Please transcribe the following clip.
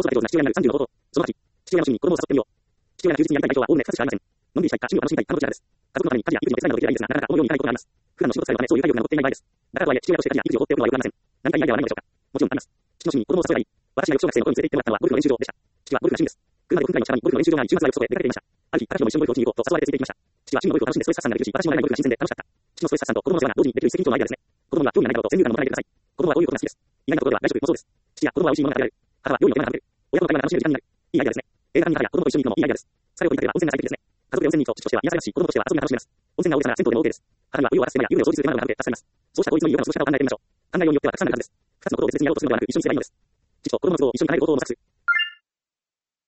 子育て上手な父親になる35の方法。その8、父親の趣味に子供を誘ってみよう。父親が休日にやりたい代表はおおむね2つしかありません。のんびりしたいか、趣味を楽しみたいかのどちらかです。家族のために家事や育児の手伝いなどできればいいんですが、なかなか思うようにいかないことがあります。普段の仕事さえのためそういう体力が残っていない場合です。だからとはいえ、父親として家事や育児を放っておくのはよくありません。何かいいアイデアはないのでしょうか。もちろんあります。父の趣味に子供を誘えばいい。私が幼小学生の頃に連れて行ってもらったのはゴルフの練習場でした。父はゴルフが趣味です。車で5分くらいの近場にゴルフの練習場があり、週末はよくそこへ出かけていました。ある日、彼女も一緒にゴルフをしに行こうと誘われてついていきました。父は趣味のゴルフを楽しんでストレス発散ができるし、私も慣れないゴルフが新鮮で楽しかった。父のストレス発散と子供の世話が同時にできる一石二鳥のアイデアですね。子供には興味がないなどと先入観を持たないでください。子供はどういうことが好きです。意外なところでは外食もそうです。父や子供は美味しいものが食べられる。母は料理を手間が食べる。親子の会話が楽しめる時間になる。いいアイデアですね。映画館に行ったりや子供と一緒に行くのもいいアイデアです。さらに言いたければ温泉が最適ですね。家族で温泉に行くと父としては癒されますし、子供としては遊びが楽しめます。温泉が大げさな銭湯でも OK です。母にはお湯を沸かす手間や湯船を掃除する手間などがあるので助かります。そうした効率のいい夜の過ごし方を考えてみましょう。考えようによってはたくさんの数です。二つのことを別々にやろうとするのではなく一緒にすればいいのです。父と子供の都合を一緒に考える方法を模索する。